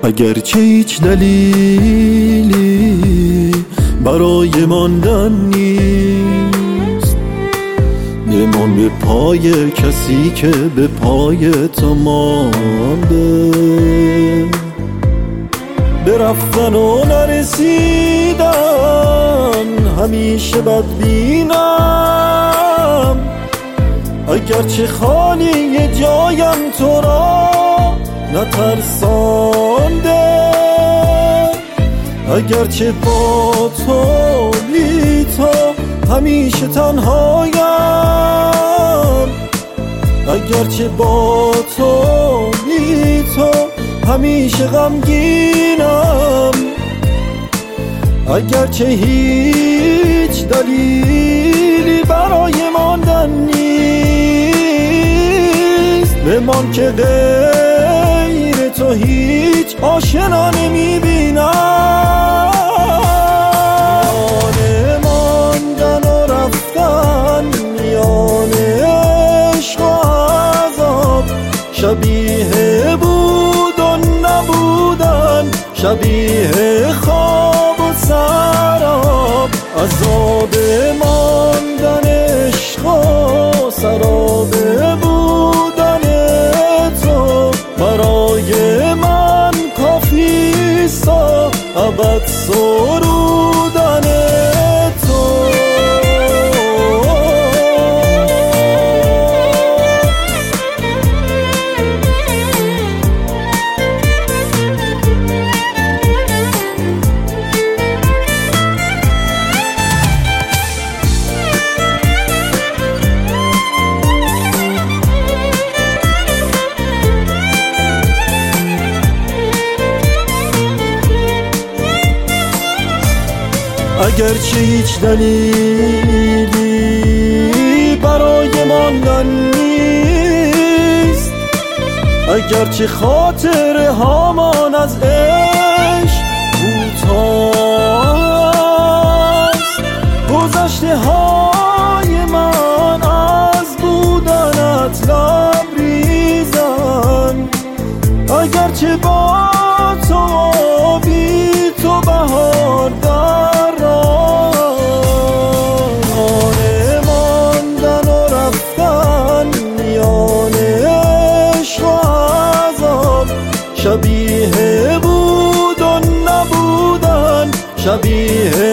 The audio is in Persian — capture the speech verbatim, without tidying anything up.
اگرچه هیچ دلیلی برای ماندن نیست، بمان به پای کسی که به پای تو مانده. به رفتن و نرسیدن همیشه بدبینم، اگرچه خالی جایم تو را نترسانده. اگرچه با تو بی تو همیشه تنهایم، اگرچه با تو بی تو همیشه غمگینم، اگرچه هیچ دلیلی برای ماندن نیست، بمان که غیر تو هیچ آشنا نمیبینم. میان ماندن و رفتن، میان عشق و عذاب، شبیه بود و نبودن، شبیه خواب و سراب. عذاب ماندن عشق و سراب بودن تو برای من کافیست، ابد سرودن تو. اگرچه هیچ دلیلی برای ماندن نیست، اگرچه خاطره هامان از عشق کوتاست، گذشته های من از بودنت لبریزن، اگرچه با تو بی تو بهار در شبیه بود و نبودن، شبیه